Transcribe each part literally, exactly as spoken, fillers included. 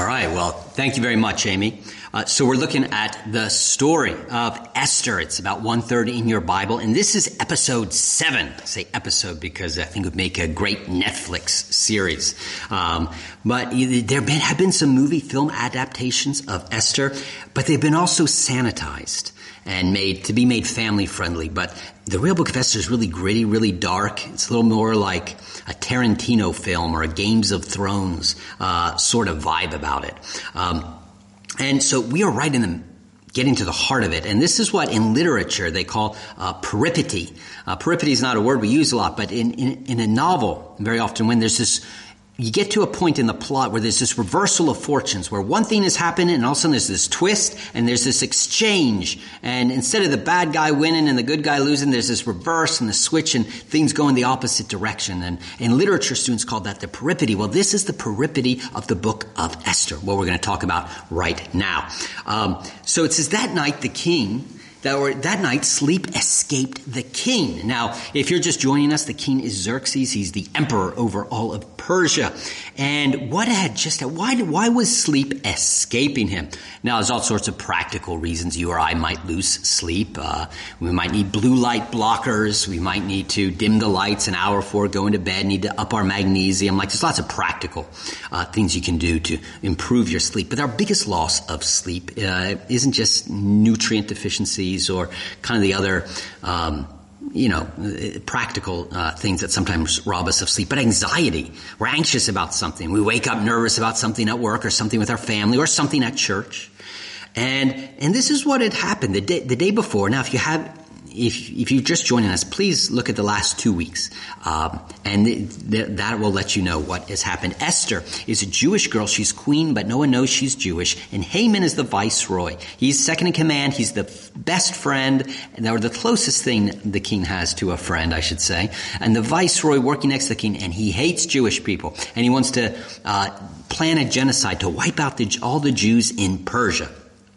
All right. Well, thank you very much, Amy. Uh, so we're looking at the story of Esther. It's about one-third in your Bible, and this is episode seven. I say episode because I think it would make a great Netflix series. Um, but there been, have been some movie film adaptations of Esther, but they've been also sanitized and made to be made family friendly. But the real book of Esther is really gritty, really dark. It's a little more like a Tarantino film or a Games of Thrones uh, sort of vibe about it. Um, and so we are right in the getting to the heart of it. And this is what in literature they call uh, peripety. Uh, peripety is not a word we use a lot, but in, in, in a novel, very often when there's this, you get to a point in the plot where there's this reversal of fortunes, where one thing is happening and all of a sudden there's this twist and there's this exchange. And instead of the bad guy winning and the good guy losing, there's this reverse and the switch and things go in the opposite direction. And, and literature students call that the peripety. Well, this is the peripety of the book of Esther, what we're going to talk about right now. Um, so it says that night the king... That, or, that night, sleep escaped the king. Now, if you're just joining us, the king is Xerxes. He's the emperor over all of Persia. And what had just, why, why was sleep escaping him? Now, there's all sorts of practical reasons you or I might lose sleep. Uh, we might need blue light blockers. We might need to dim the lights an hour before going to bed, need to up our magnesium. Like, there's lots of practical uh, things you can do to improve your sleep. But our biggest loss of sleep uh, isn't just nutrient deficiencies or kind of the other, um, you know, practical uh, things that sometimes rob us of sleep, but anxiety. We're anxious about something. We wake up nervous about something at work or something with our family or something at church. And and this is what had happened the day, the day before. Now, if you have... If, if you're just joining us, please look at the last two weeks, um, and th- th- that will let you know what has happened. Esther is a Jewish girl. She's queen, but no one knows she's Jewish. And Haman is the viceroy. He's second in command. He's the f- best friend, or the closest thing the king has to a friend, I should say. And the viceroy working next to the king, and he hates Jewish people. And he wants to uh, plan a genocide to wipe out the, all the Jews in Persia.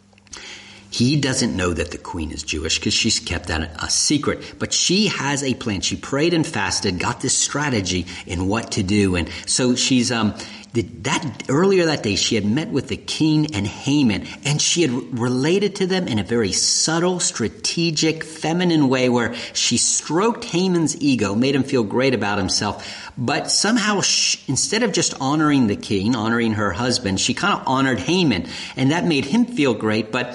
He doesn't know that the queen is Jewish because she's kept that a secret. But she has a plan. She prayed and fasted, got this strategy in what to do. And so she's, um, that earlier that day, she had met with the king and Haman, and she had related to them in a very subtle, strategic, feminine way where she stroked Haman's ego, made him feel great about himself. But somehow, she, instead of just honoring the king, honoring her husband, she kind of honored Haman, and that made him feel great. But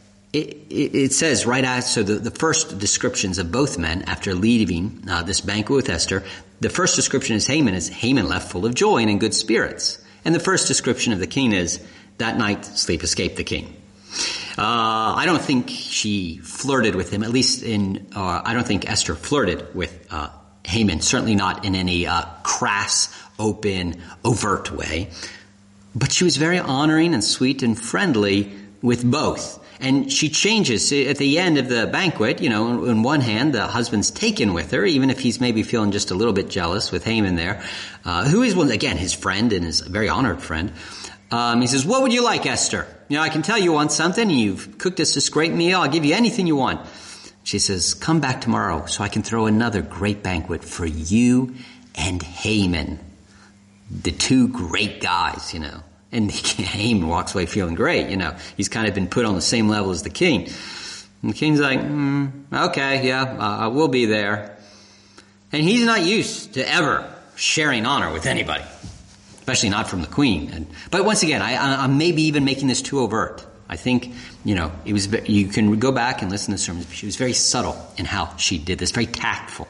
It, it, it says right after, so the, the first descriptions of both men after leaving uh, this banquet with Esther, the first description is Haman is Haman left full of joy and in good spirits. And the first description of the king is that night sleep escaped the king. Uh, I don't think she flirted with him, at least in, uh, I don't think Esther flirted with uh, Haman, certainly not in any uh, crass, open, overt way. But she was very honoring and sweet and friendly with both. And she changes at the end of the banquet. You know, on one hand, the husband's taken with her, even if he's maybe feeling just a little bit jealous with Haman there, uh, who is, well, again, his friend and his very honored friend. Um, he says, what would you like, Esther? You know, I can tell you want something. You've cooked us this great meal. I'll give you anything you want. She says, come back tomorrow so I can throw another great banquet for you and Haman, the two great guys, you know. And Haman walks away feeling great, you know. He's kind of been put on the same level as the king. And the king's like, mm, okay, yeah, uh, we'll be there. And he's not used to ever sharing honor with anybody, especially not from the queen. And, but once again, I, I, I'm maybe even making this too overt. I think, you know, it was. You can go back and listen to the sermons. She was very subtle in how she did this, very tactful.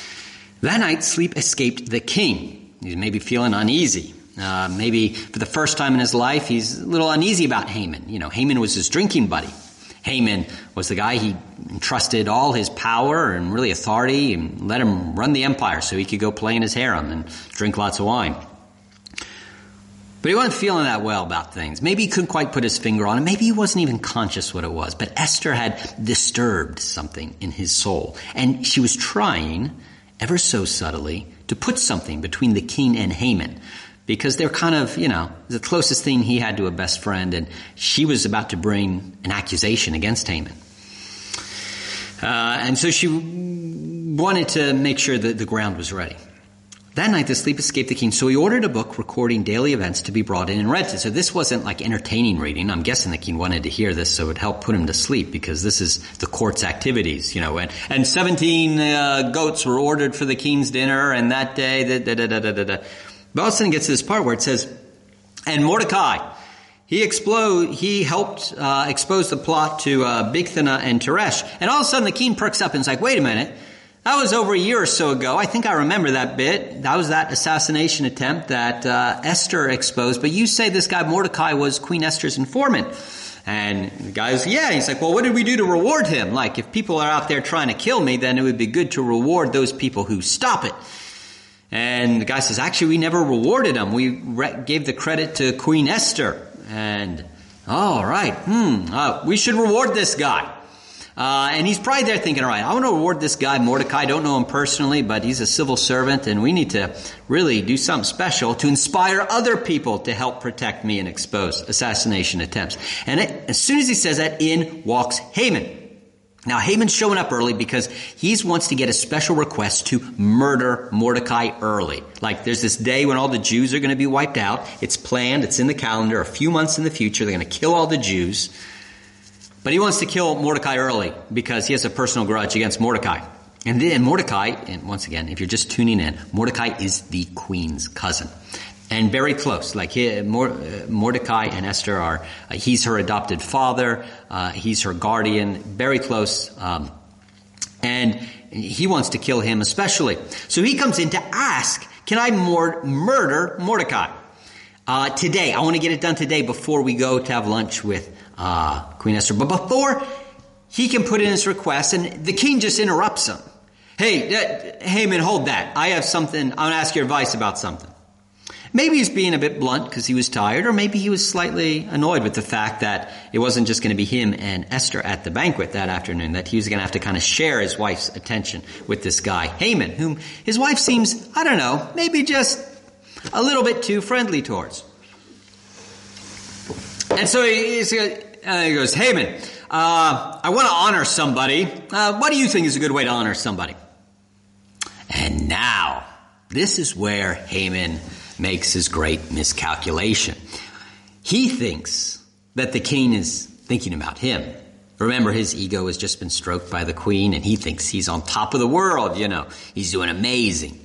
That night, sleep escaped the king. He was maybe feeling uneasy. Uh, maybe for the first time in his life, he's a little uneasy about Haman. You know, Haman was his drinking buddy. Haman was the guy he entrusted all his power and really authority and let him run the empire so he could go play in his harem and drink lots of wine. But he wasn't feeling that well about things. Maybe he couldn't quite put his finger on it. Maybe he wasn't even conscious what it was. But Esther had disturbed something in his soul. And she was trying, ever so subtly, to put something between the king and Haman. Because they're kind of, you know, the closest thing he had to a best friend. And she was about to bring an accusation against Haman. Uh, and so she wanted to make sure that the ground was ready. That night the sleep escaped the king, so he ordered a book recording daily events to be brought in and read. So this wasn't like entertaining reading. I'm guessing the king wanted to hear this so it would help put him to sleep, because this is the court's activities, you know. And, and seventeen uh, goats were ordered for the king's dinner, and that day, da, da, da, da, da, da. But all of a sudden it gets to this part where it says, and Mordecai, he explode, he helped uh, expose the plot to uh, Bigthana and Teresh. And all of a sudden the king perks up and is like, wait a minute. That was over a year or so ago. I think I remember that bit. That was that assassination attempt that uh, Esther exposed. But you say this guy Mordecai was Queen Esther's informant. And the guy's, yeah. He's like, well, what did we do to reward him? Like, if people are out there trying to kill me, then it would be good to reward those people who stop it. And the guy says, actually, we never rewarded him. We re- gave the credit to Queen Esther. And, all right, hmm, uh, we should reward this guy. Uh, and he's probably there thinking, all right, I want to reward this guy, Mordecai. I don't know him personally, but he's a civil servant, and we need to really do something special to inspire other people to help protect me and expose assassination attempts. And it, as soon as he says that, in walks Haman. Now, Haman's showing up early because he wants to get a special request to murder Mordecai early. Like, there's this day when all the Jews are going to be wiped out. It's planned. It's in the calendar. A few months in the future, they're going to kill all the Jews. But he wants to kill Mordecai early because he has a personal grudge against Mordecai. And then Mordecai, and once again, if you're just tuning in, Mordecai is the queen's cousin. And very close. Like he, Mordecai and Esther are, uh, he's her adopted father, uh, he's her guardian, very close. Um, and he wants to kill him especially. So he comes in to ask, can I mor- murder Mordecai? Uh, today, I want to get it done today before we go to have lunch with uh, Queen Esther. But before he can put in his request, and the king just interrupts him. Hey, uh, Haman, hold that. I have something, I want to ask your advice about something. Maybe he's being a bit blunt because he was tired, or maybe he was slightly annoyed with the fact that it wasn't just going to be him and Esther at the banquet that afternoon, that he was going to have to kind of share his wife's attention with this guy, Haman, whom his wife seems, I don't know, maybe just a little bit too friendly towards. And so he, uh, he goes, Haman, uh, I want to honor somebody. Uh, what do you think is a good way to honor somebody? And now, this is where Haman makes his great miscalculation. He thinks that the king is thinking about him. Remember, his ego has just been stroked by the queen, and he thinks he's on top of the world, you know. He's doing amazing.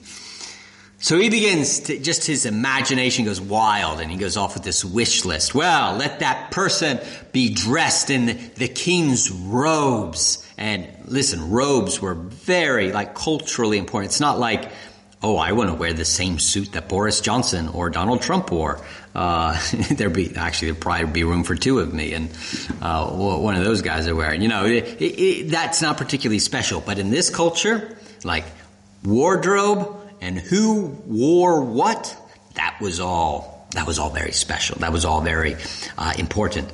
So he begins to, just his imagination goes wild, and he goes off with this wish list. Well, let that person be dressed in the, the king's robes. And listen, robes were very, like, culturally important. It's not like, oh, I want to wear the same suit that Boris Johnson or Donald Trump wore. Uh, there'd be, actually, there'd probably be room for two of me, and uh, one of those guys are wearing. You know, it, it, it, that's not particularly special. But in this culture, like, wardrobe and who wore what, that was all, that was all very special. That was all very uh, important.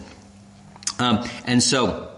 Um, and so,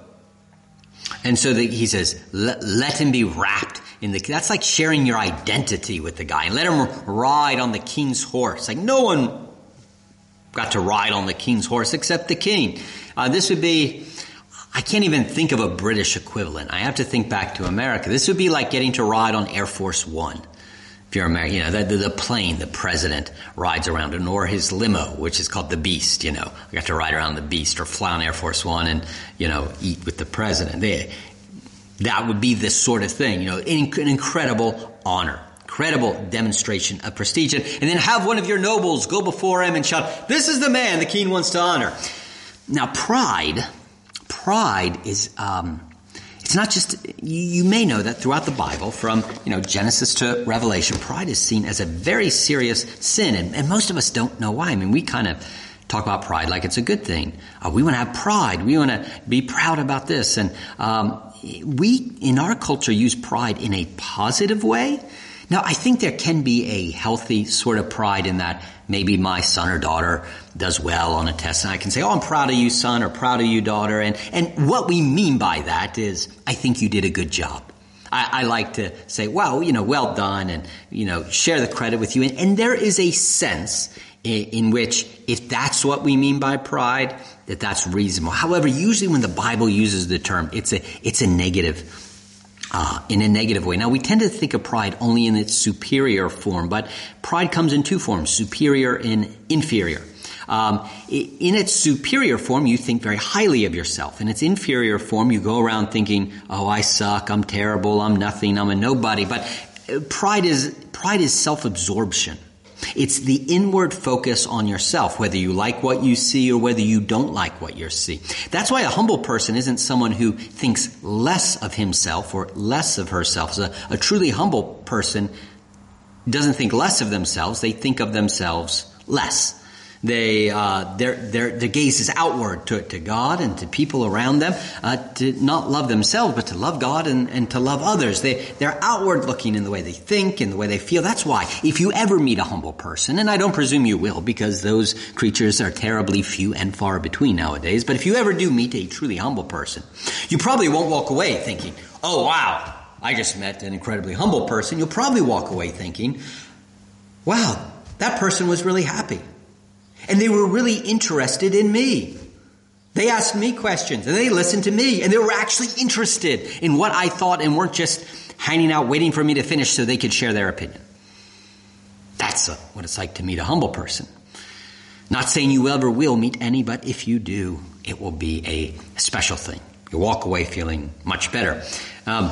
and so the, he says, let, let him be wrapped in the, that's like sharing your identity with the guy, and let him ride on the king's horse. Like, no one got to ride on the king's horse except the king. Uh, this would be, I can't even think of a British equivalent. I have to think back to America. This would be like getting to ride on Air Force One. If you're American, you know, the, the plane the president rides around in, or his limo, which is called the Beast, you know. I got to ride around the Beast, or fly on Air Force One and, you know, eat with the president. They, that would be this sort of thing, you know, an, an incredible honor, incredible demonstration of prestige. And, and then have one of your nobles go before him and shout, this is the man the king wants to honor. Now, pride, pride is, um, it's not just, you may know that throughout the Bible, from, you know, Genesis to Revelation, pride is seen as a very serious sin, and, and most of us don't know why. I mean, we kind of talk about pride like it's a good thing. Uh, we want to have pride. We want to be proud about this. And um, we, in our culture, use pride in a positive way. Now, I think there can be a healthy sort of pride in that maybe my son or daughter does well on a test, and I can say, oh, I'm proud of you, son, or proud of you, daughter. And, and what we mean by that is, I think you did a good job. I, I like to say, wow, you know, well done, and, you know, share the credit with you. And, and there is a sense in, in which, if that's what we mean by pride, that that's reasonable. However, usually when the Bible uses the term, it's a, it's a negative uh, in a negative way. Now, we tend to think of pride only in its superior form, but pride comes in two forms, superior and inferior. Um, in its superior form, you think very highly of yourself. In its inferior form, you go around thinking, oh, I suck, I'm terrible, I'm nothing, I'm a nobody. But pride is, pride is self-absorption. It's the inward focus on yourself, whether you like what you see or whether you don't like what you see. That's why a humble person isn't someone who thinks less of himself or less of herself. So a, a truly humble person doesn't think less of themselves, they think of themselves less. They, uh, their, their, their gaze is outward to, to God and to people around them, uh, to not love themselves, but to love God and, and to love others. They, they're outward looking in the way they think, in the way they feel. That's why if you ever meet a humble person, and I don't presume you will because those creatures are terribly few and far between nowadays, but if you ever do meet a truly humble person, you probably won't walk away thinking, oh wow, I just met an incredibly humble person. You'll probably walk away thinking, wow, that person was really happy. And they were really interested in me. They asked me questions and they listened to me and they were actually interested in what I thought and weren't just hanging out waiting for me to finish so they could share their opinion. That's a, what it's like to meet a humble person. Not saying you ever will meet any, but if you do, it will be a special thing. You'll walk away feeling much better. Um,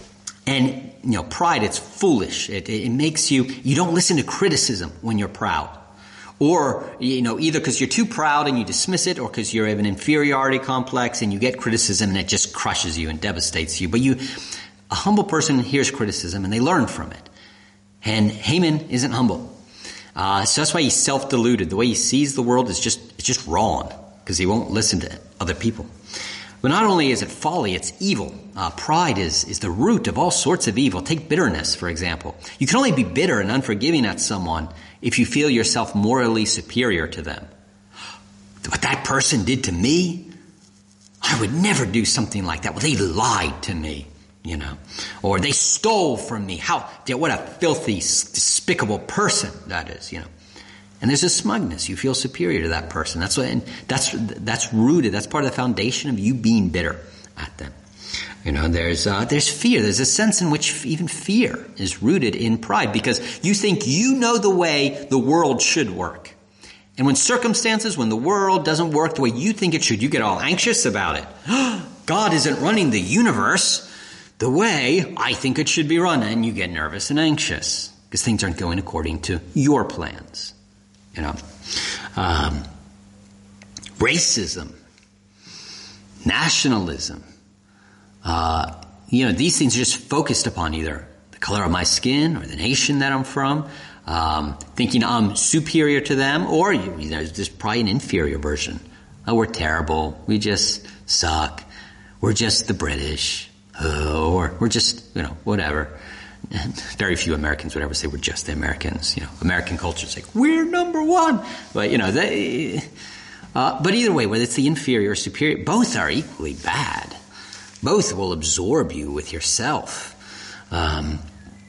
and, you know, pride, it's foolish. It, it makes you, you don't listen to criticism when you're proud. Or, you know, either because you're too proud and you dismiss it, or because you have an inferiority complex and you get criticism and it just crushes you and devastates you. But you, a humble person hears criticism and they learn from it. And Haman isn't humble. Uh, so that's why he's self-deluded. The way he sees the world is just, it's just wrong because he won't listen to other people. But not only is it folly, it's evil. Uh, pride is, is the root of all sorts of evil. Take bitterness, for example. You can only be bitter and unforgiving at someone if you feel yourself morally superior to them. What that person did to me, I would never do something like that. Well, they lied to me, you know, or they stole from me. How, what a filthy, despicable person that is, you know. And there's a smugness. You feel superior to that person. That's what, and that's, that's rooted. That's part of the foundation of you being bitter at them. You know, there's, uh, there's fear. There's a sense in which even fear is rooted in pride because you think you know the way the world should work. And when circumstances, when the world doesn't work the way you think it should, you get all anxious about it. God isn't running the universe the way I think it should be run. And you get nervous and anxious because things aren't going according to your plans. You know, um, racism, nationalism, uh, you know, these things are just focused upon either the color of my skin or the nation that I'm from, um, thinking I'm superior to them, or, you know, there's probably an inferior version. Oh, we're terrible. We just suck. We're just the British. Oh, or we're just, you know, whatever. Very few Americans would ever say we're just the Americans. You know, American culture is like, we're number one. But, you know, they, uh, but either way, whether it's the inferior or superior, both are equally bad. Both will absorb you with yourself. Um,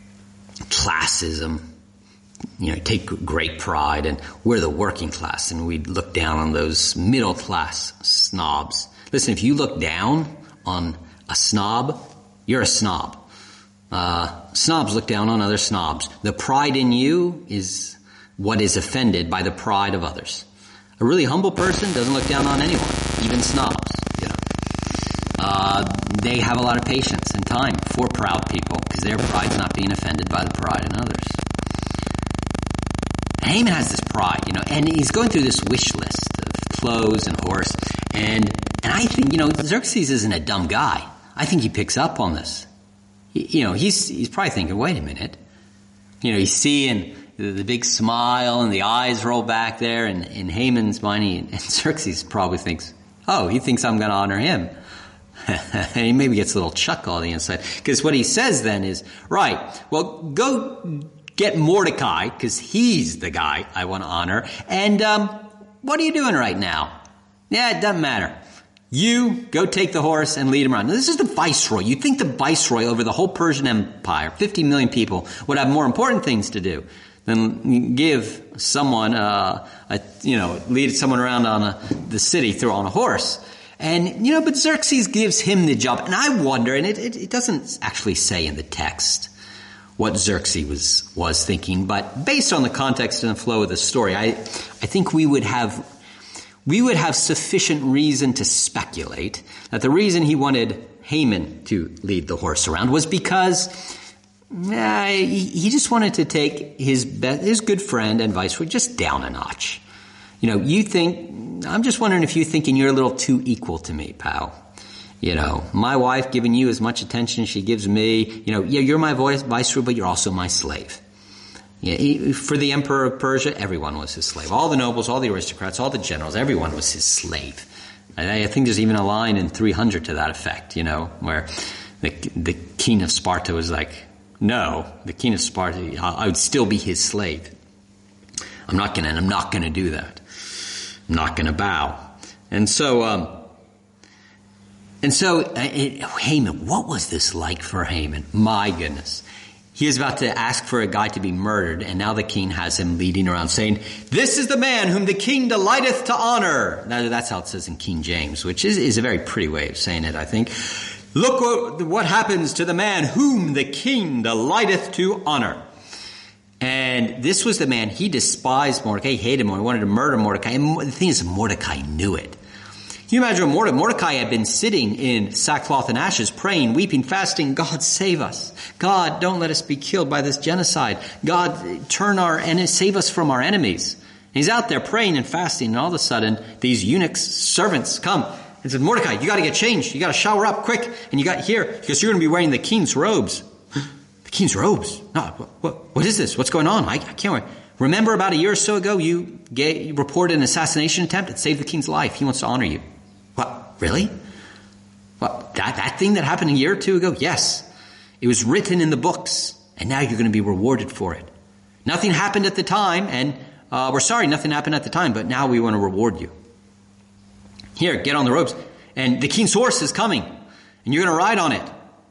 classism, you know, take great pride, and we're the working class, and we look down on those middle class snobs. Listen, if you look down on a snob, you're a snob. Uh, snobs look down on other snobs. The pride in you is what is offended by the pride of others. A really humble person doesn't look down on anyone, even snobs. You know, uh, they have a lot of patience and time for proud people because their pride's not being offended by the pride in others. Haman has this pride, you know, and he's going through this wish list of clothes and horse, and and I think, you know, Xerxes isn't a dumb guy. I think he picks up on this. You know, he's he's probably thinking, wait a minute. You know, he's seeing the, the big smile and the eyes roll back there, and in Haman's mind, he, and Xerxes probably thinks, oh, he thinks I'm going to honor him. And he maybe gets a little chuckle on the inside. Because what he says then is, right, well, go get Mordecai, because he's the guy I want to honor. And um, what are you doing right now? Yeah, it doesn't matter. You go take the horse and lead him around. Now, this is the viceroy. You'd think the viceroy over the whole Persian Empire, fifty million people, would have more important things to do than give someone, uh, a, you know, lead someone around on a, the city through on a horse. And, you know, but Xerxes gives him the job. And I wonder, and it, it, it doesn't actually say in the text what Xerxes was, was thinking, but based on the context and the flow of the story, I, I think we would have, we would have sufficient reason to speculate that the reason he wanted Haman to lead the horse around was because uh, he, he just wanted to take his be- his good friend and viceroy just down a notch. You know, you think, I'm just wondering if you're thinking you're a little too equal to me, pal. You know, my wife giving you as much attention as she gives me. You know, yeah, you're my voice, viceroy, but you're also my slave. Yeah, he, for the emperor of Persia, everyone was his slave. All the nobles, all the aristocrats, all the generals, everyone was his slave. I, I think there's even a line in three hundred to that effect, you know, where the, the king of Sparta was like, no, the king of Sparta, I would still be his slave. I'm not going to, I'm not going to do that. I'm not going to bow. And so, um, and so, it, Haman, what was this like for Haman? My goodness. He is about to ask for a guy to be murdered, and now the king has him leading around saying, this is the man whom the king delighteth to honor. Now, that's how it says in King James, which is, is a very pretty way of saying it, I think. Look what, what happens to the man whom the king delighteth to honor. And this was the man, he despised Mordecai, he hated Mordecai, he wanted to murder Mordecai. And the thing is, Mordecai knew it. Can you imagine Mordecai? Mordecai had been sitting in sackcloth and ashes, praying, weeping, fasting, God save us. God, don't let us be killed by this genocide. God, turn our and save us from our enemies. And he's out there praying and fasting, and all of a sudden, these eunuchs, servants, come and said, Mordecai, you got to get changed. You got to shower up quick, and you got here because you're going to be wearing the king's robes. The king's robes? No, what, what is this? What's going on? I, I can't wait. Remember about a year or so ago, you, gave, you reported an assassination attempt that saved the king's life. He wants to honor you. What? Really? What? That, that thing that happened a year or two ago? Yes. It was written in the books, and now you're going to be rewarded for it. Nothing happened at the time, and uh, we're sorry nothing happened at the time, but now we want to reward you. Here, get on the robes. And the king's horse is coming, and you're going to ride on it.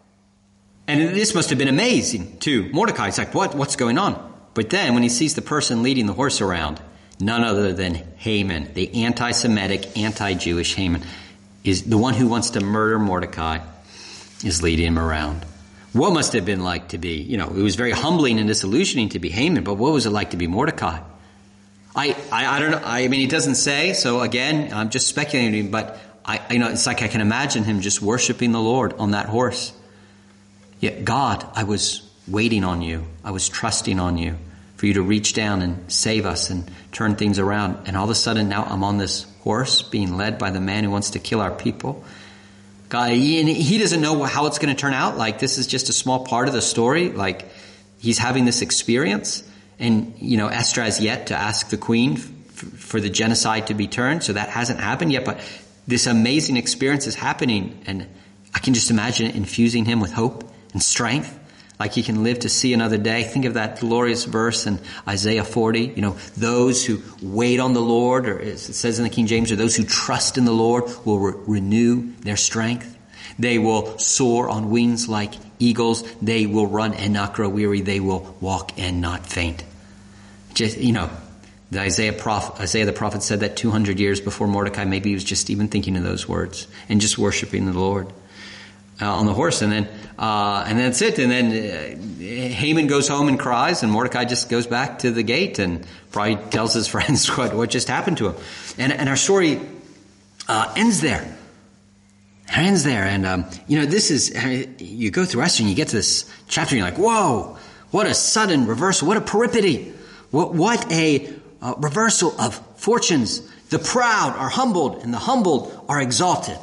And this must have been amazing to Mordecai. He's like, what? What's going on? But then when he sees the person leading the horse around, none other than Haman, the anti-Semitic, anti-Jewish Haman, is the one who wants to murder Mordecai, is leading him around. What must it have been like to be, you know, it was very humbling and disillusioning to be Haman, but what was it like to be Mordecai? I, I, I don't know. I mean, he doesn't say, so again, I'm just speculating, but I, you know, it's like I can imagine him just worshiping the Lord on that horse. Yet, God, I was waiting on you. I was trusting on you for you to reach down and save us and turn things around. And all of a sudden, now I'm on this horse being led by the man who wants to kill our people. God, he, and he doesn't know how it's going to turn out. Like, this is just a small part of the story. Like, he's having this experience. And, you know, Esther has yet to ask the queen f- for the genocide to be turned. So that hasn't happened yet. But this amazing experience is happening. And I can just imagine it infusing him with hope and strength, like he can live to see another day. Think of that glorious verse in Isaiah forty, you know, those who wait on the Lord, or as it says in the King James, or those who trust in the Lord will re- renew their strength. They will soar on wings like eagles. They will run and not grow weary. They will walk and not faint. Just, you know, the Isaiah, prophet, Isaiah the prophet said that two hundred years before Mordecai. Maybe he was just even thinking of those words and just worshiping the Lord uh, on the horse. And then Uh, and that's it. And then uh, Haman goes home and cries, and Mordecai just goes back to the gate and probably tells his friends what, what just happened to him. And, and our story uh, ends there. It ends there. And, um, you know, this is, you go through Esther and you get to this chapter and you're like, whoa, what a sudden reversal. What a peripety. What, what a uh, reversal of fortunes. The proud are humbled and the humbled are exalted.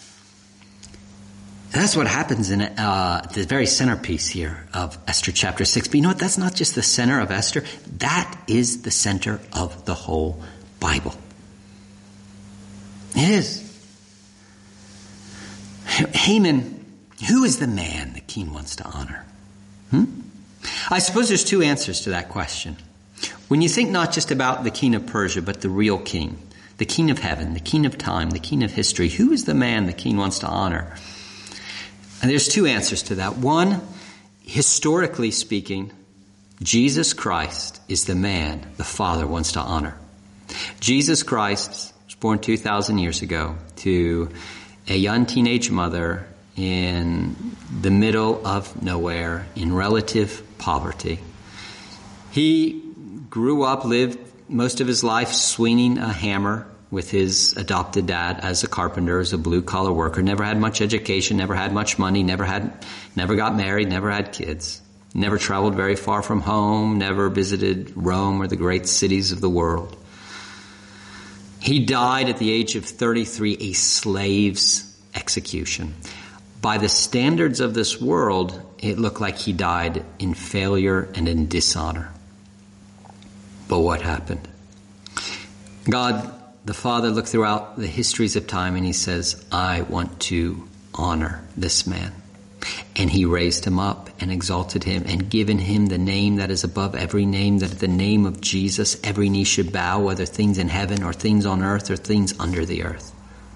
That's what happens in uh, the very centerpiece here of Esther chapter six. But you know what? That's not just the center of Esther. That is the center of the whole Bible. It is. Haman, who is the man the king wants to honor? Hmm? I suppose there's two answers to that question. When you think not just about the king of Persia, but the real king, the king of heaven, the king of time, the king of history, who is the man the king wants to honor? And there's two answers to that. One, historically speaking, Jesus Christ is the man the Father wants to honor. Jesus Christ born two thousand years ago to a young teenage mother in the middle of nowhere in relative poverty. He grew up, lived most of his life swinging a hammer with his adopted dad as a carpenter, as a blue-collar worker. Never had much education, never had much money, never had, never got married, never had kids. Never traveled very far from home, never visited Rome or the great cities of the world. He died at the age of thirty-three, a slave's execution. By the standards of this world, it looked like he died in failure and in dishonor. But what happened? God, the Father, looked throughout the histories of time and he says, I want to honor this man. And he raised him up and exalted him and given him the name that is above every name, that at the name of Jesus every knee should bow, whether things in heaven or things on earth or things under the earth.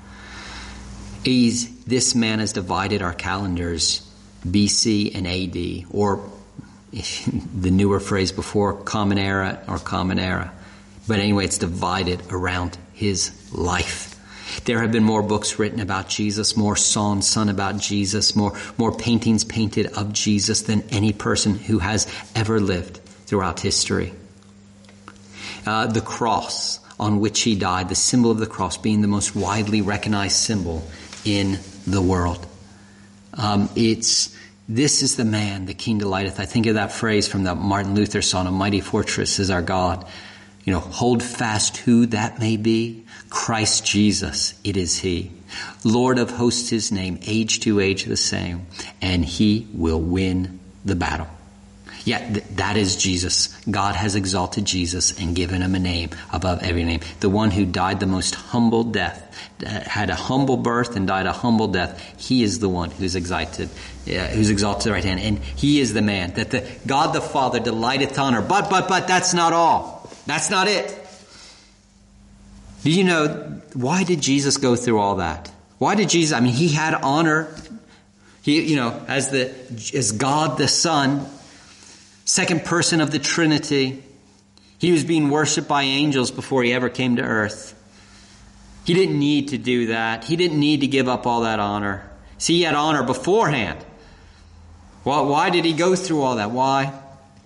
He's, this man has divided our calendars, B C and A D, or the newer phrase before, Common Era or Common Era. But anyway, it's divided around his life. There have been more books written about Jesus, more songs sung about Jesus, more, more paintings painted of Jesus than any person who has ever lived throughout history. Uh, the cross on which he died, the symbol of the cross being the most widely recognized symbol in the world. Um, it's, this is the man, the King delighteth. I think of that phrase from the Martin Luther song, A Mighty Fortress is Our God. You know, hold fast who that may be. Christ Jesus, it is he. Lord of hosts his name, age to age the same. And he will win the battle. Yeah, th- that is Jesus. God has exalted Jesus and given him a name above every name. The one who died the most humble death, uh, had a humble birth and died a humble death. He is the one who's exalted, uh, who's exalted to the right hand. And he is the man that the God the Father delighteth to honor. But, but, but that's not all. That's not it. Do you know, why did Jesus go through all that? Why did Jesus, I mean, he had honor. He, you know, as the, as God the Son, second person of the Trinity. He was being worshipped by angels before he ever came to earth. He didn't need to do that. He didn't need to give up all that honor. See, he had honor beforehand. Well, why did he go through all that? Why?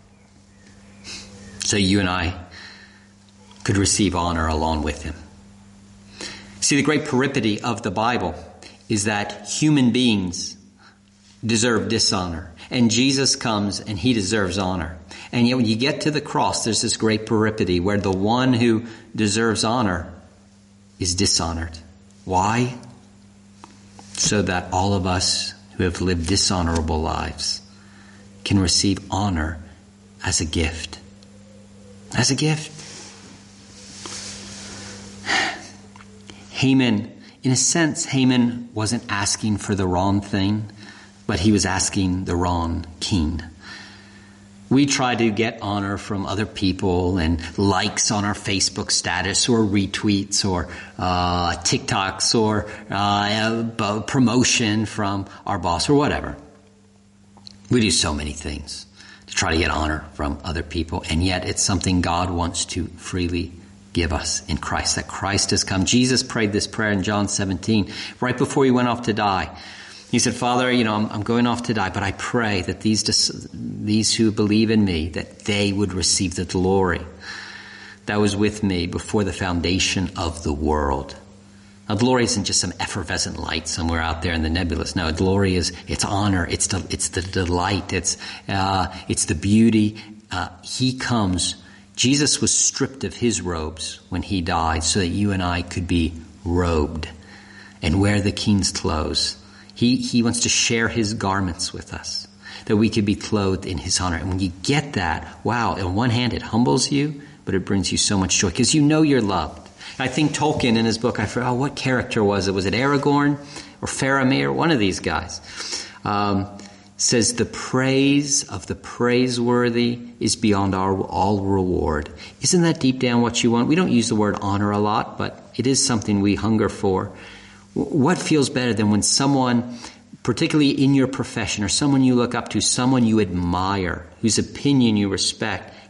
So you and I could receive honor along with him. See, the great peripety of the Bible is that human beings deserve dishonor. And Jesus comes and he deserves honor. And yet when you get to the cross, there's this great peripety where the one who deserves honor is dishonored. Why? So that all of us who have lived dishonorable lives can receive honor as a gift. As a gift. Haman, in a sense, Haman wasn't asking for the wrong thing, but he was asking the wrong king. We try to get honor from other people and likes on our Facebook status or retweets or uh, TikToks or uh, promotion from our boss or whatever. We do so many things to try to get honor from other people, and yet it's something God wants to freely give us in Christ, that Christ has come. Jesus prayed this prayer in John seventeen, right before he went off to die. He said, Father, you know, I'm, I'm going off to die, but I pray that these these who believe in me, that they would receive the glory that was with me before the foundation of the world. Now, glory isn't just some effervescent light somewhere out there in the nebulous. No, glory is, it's honor, it's the, it's the delight, it's, uh, it's the beauty. Uh, he comes. Jesus was stripped of his robes when he died so that you and I could be robed and wear the king's clothes. He, he wants to share his garments with us, that we could be clothed in his honor. And when you get that, wow, on one hand, it humbles you, but it brings you so much joy because you know you're loved. I think Tolkien in his book, I forgot, oh, what character was it? Was it Aragorn or Faramir? One of these guys. Um, says the praise of the praiseworthy is beyond our all reward. Isn't that deep down what you want? We don't use the word honor a lot, but it is something we hunger for. What feels better than when someone, particularly in your profession, or someone you look up to, someone you admire, whose opinion you respect,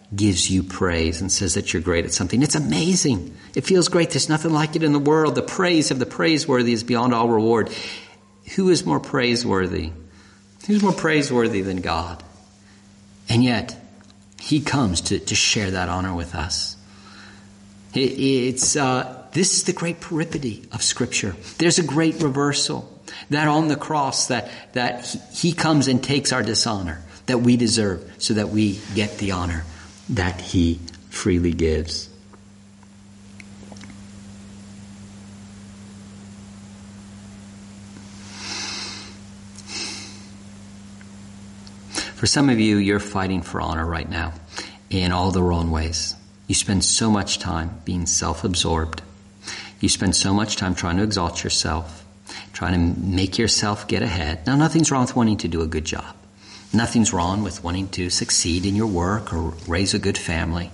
gives you praise and says that you're great at something. It's amazing. It feels great. There's nothing like it in the world. The praise of the praiseworthy is beyond all reward. Who is more praiseworthy? Who's more praiseworthy than God? And yet, he comes to, to share that honor with us. It, it's uh, this is the great peripety of Scripture. There's a great reversal. That on the cross, that, that he, he comes and takes our dishonor that we deserve so that we get the honor that he freely gives. For some of you, you're fighting for honor right now in all the wrong ways. You spend so much time being self-absorbed. You spend so much time trying to exalt yourself, trying to make yourself get ahead. Now, nothing's wrong with wanting to do a good job. Nothing's wrong with wanting to succeed in your work or raise a good family.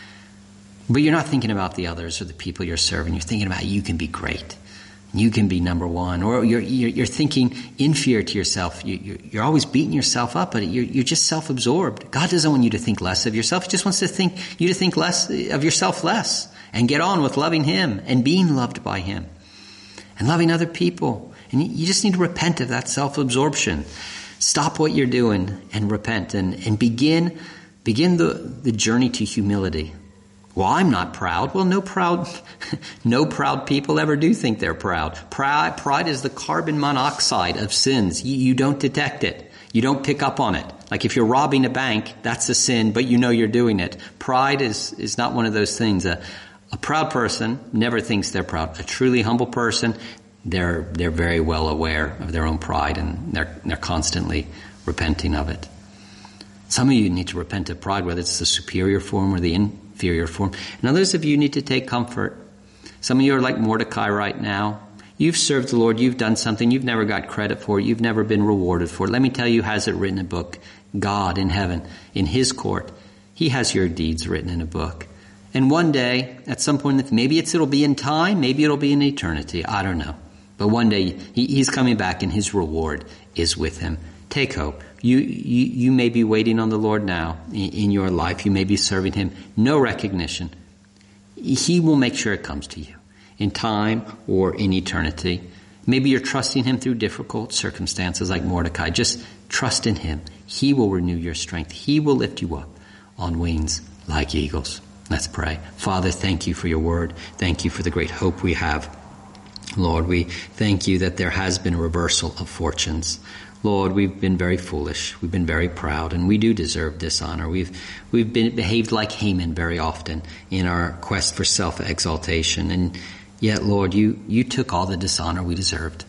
But you're not thinking about the others or the people you're serving. You're thinking about you can be great. You can be number one. Or you're, you're, you're thinking inferior to yourself. You, you're, you're always beating yourself up, but you're, you're just self-absorbed. God doesn't want you to think less of yourself. He just wants to think you to think less of yourself less and get on with loving him and being loved by him and loving other people. And you just need to repent of that self-absorption. Stop what you're doing and repent and, and begin begin the, the journey to humility. Well, I'm not proud. Well, no proud no proud people ever do think they're proud. Pride, pride is the carbon monoxide of sins. You, you don't detect it. You don't pick up on it. Like if you're robbing a bank, that's a sin, but you know you're doing it. Pride is, is not one of those things. A, a proud person never thinks they're proud. A truly humble person, they're they're very well aware of their own pride, and they're they're constantly repenting of it. Some of you need to repent of pride, whether it's the superior form or the inferior form. And others of you need to take comfort. Some of you are like Mordecai right now. You've served the Lord. You've done something you've never got credit for. You've never been rewarded for it. Let me tell you, has it written in a book. God in heaven, in his court, he has your deeds written in a book. And one day, at some point, maybe it's it'll be in time, maybe it'll be in eternity. I don't know. But one day, he, he's coming back and his reward is with him. Take hope. You, you, you may be waiting on the Lord now in, in your life. You may be serving him. No recognition. He will make sure it comes to you in time or in eternity. Maybe you're trusting him through difficult circumstances like Mordecai. Just trust in him. He will renew your strength. He will lift you up on wings like eagles. Let's pray. Father, thank you for your word. Thank you for the great hope we have. Lord, we thank you that there has been a reversal of fortunes. Lord, we've been very foolish. We've been very proud, and we do deserve dishonor. We've we've been behaved like Haman very often in our quest for self-exaltation. And yet, Lord, you, you took all the dishonor we deserved.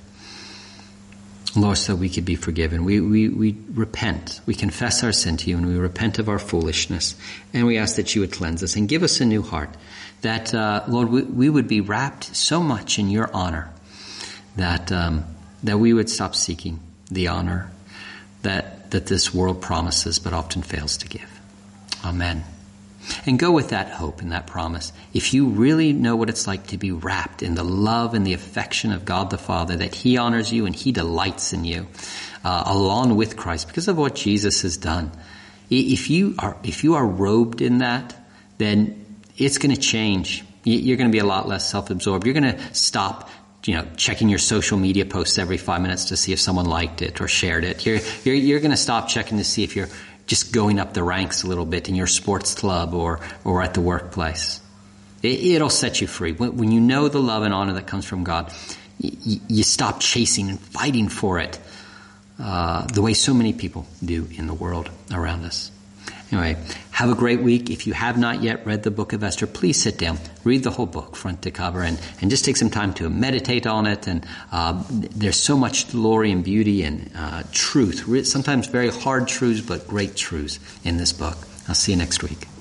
Lord, so we could be forgiven. We, we, we repent. We confess our sin to you, and we repent of our foolishness. And we ask that you would cleanse us and give us a new heart. That, uh, Lord, we, we would be wrapped so much in your honor that um, that we would stop seeking the honor that that this world promises but often fails to give. Amen. And go with that hope and that promise. If you really know what it's like to be wrapped in the love and the affection of God the Father, that he honors you and he delights in you, uh, along with Christ, because of what Jesus has done. If you are, if you are robed in that, then it's going to change. You're going to be a lot less self-absorbed. You're going to stop, you know, checking your social media posts every five minutes to see if someone liked it or shared it. You're, you're, you're going to stop checking to see if you're just going up the ranks a little bit in your sports club or, or at the workplace. It, it'll set you free. When, when you know the love and honor that comes from God, y- you stop chasing and fighting for it, uh, the way so many people do in the world around us. Anyway, have a great week. If you have not yet read the book of Esther, please sit down, read the whole book front to cover, and, and just take some time to meditate on it. And uh, there's so much glory and beauty and uh, truth, sometimes very hard truths, but great truths in this book. I'll see you next week.